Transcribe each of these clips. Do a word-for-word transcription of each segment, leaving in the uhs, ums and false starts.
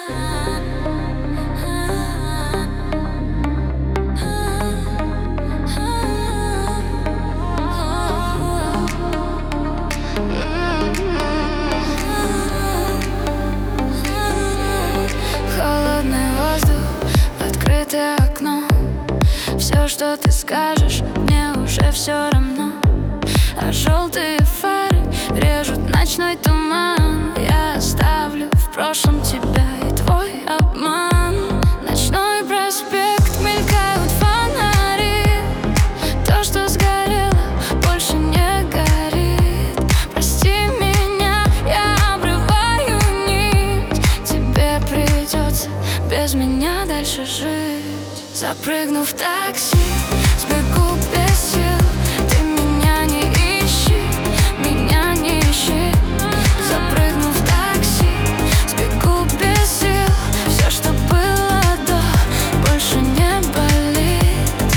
Холодный воздух, открытое окно. Все, что ты скажешь, мне уже все равно. А желтые фары режут ночной туман. Я оставлю в прошлом тебя и твой обман. Ночной проспект, мелькают фонари. То, что сгорело, больше не горит. Прости меня, я обрываю нить. Тебе придется без меня дальше жить. Запрыгну в такси, сбегу без сил. Ты меня не ищи, меня не ищи. Запрыгну в такси, сбегу без сил. Все, что было до, больше не болит.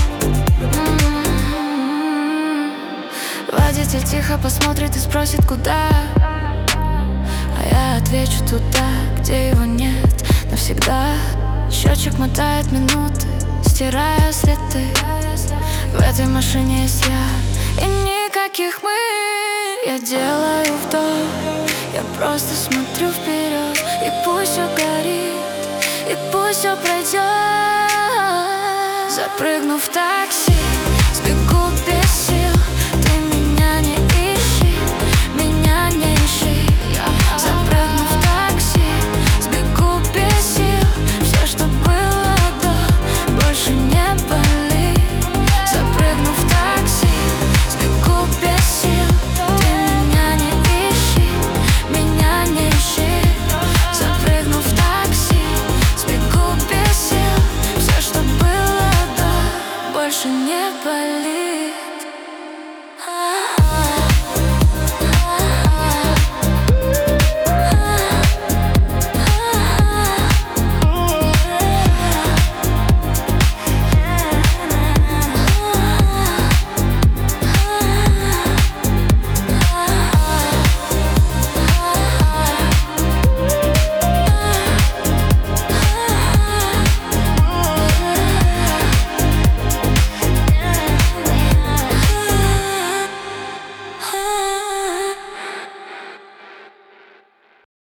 М-м-м. Водитель тихо посмотрит и спросит, куда. А я отвечу: туда, где его нет навсегда. Счетчик мотает минуты, стирая следы. В этой машине есть я и никаких мы. Я делаю вдох, я просто смотрю вперед. И пусть все горит, и пусть все пройдет. Запрыгну в такси,